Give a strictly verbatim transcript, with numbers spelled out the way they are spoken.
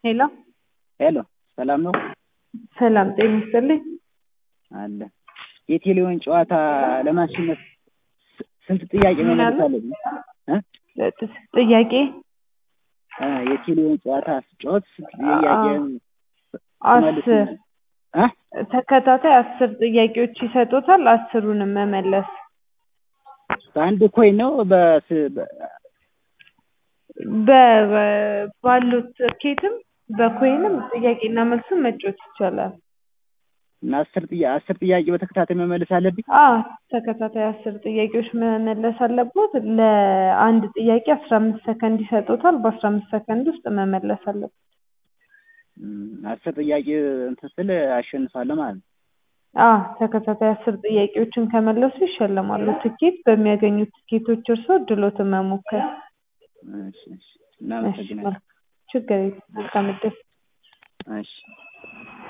ሄሎ ሄሎ ሰላም ነው? ሰላም ጤና ይስጥልኝ። አለ የቴሌውን ጨዋታ ለማሸነፍ ስንት ጥያቄ መመለስ አለብኝ? እ ጥያቄ እ የቴሌውን ጨዋታ ስጫወት ስንት ጥያቄ አስር እ ተከታታይ አስር ጥያቄዎች ይሰጡታል። አስሩንም መመለስ በአንድ ኮይን ነው በስ በ ባሉት ትኬትም በኮይንም ጥያቄና መልስም መጫወት ይቻላል። እና አስር ጥያ አስር ጥያቄ በተከታታይ መመለስ አለብኝ? አዎ ተከታታይ አስር ጥያቄዎች መመለስ አለቦት። ለአንድ ጥያቄ አስራ አምስት ሰከንድ ይሰጡታል። በአስራ አምስት ሰከንድ ውስጥ መመለስ አለቦት። አስር ጥያቄ እንትን ስል አሸንፋለሁ ማለት ነው? አዎ ተከታታይ አስር ጥያቄዎችን ከመለሱ ይሸለማሉ። ትኬት በሚያገኙት ትኬቶች እርስዎ እድሎትን መሞከር። እሺ እሺ እናመሰግናለን። ችግር የለም መልካም እድል። እሺ